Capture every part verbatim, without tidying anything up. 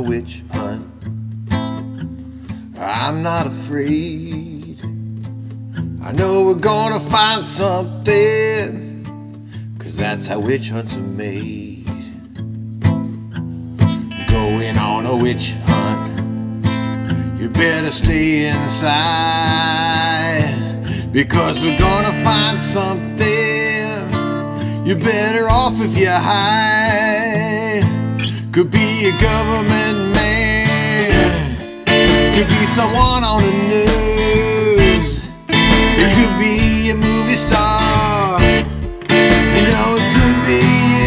witch hunt. I'm not afraid. I know we're gonna find something, 'cause that's how witch hunts are made. Going on a witch hunt, you better stay inside, because we're gonna find something. You're better off if you hide. Could be a government man, could be someone on the news, it could be a movie star, you know it could be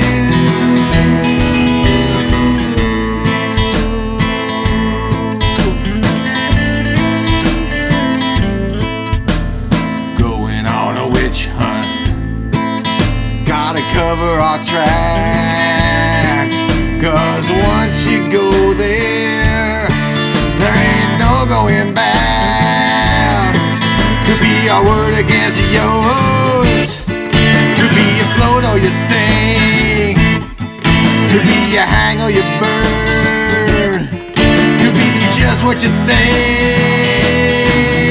you. Going on a witch hunt, gotta cover our tracks, 'cause once you go there, there ain't no going back. Could be our word against yours, could be you float or you sing, could be you hang or you burn, could be just what you think.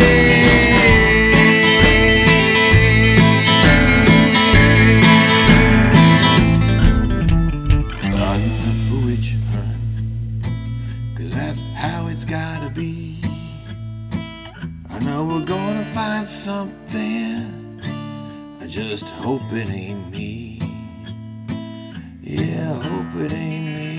That's how it's gotta be. I know we're gonna find something, I just hope it ain't me. Yeah, I hope it ain't me.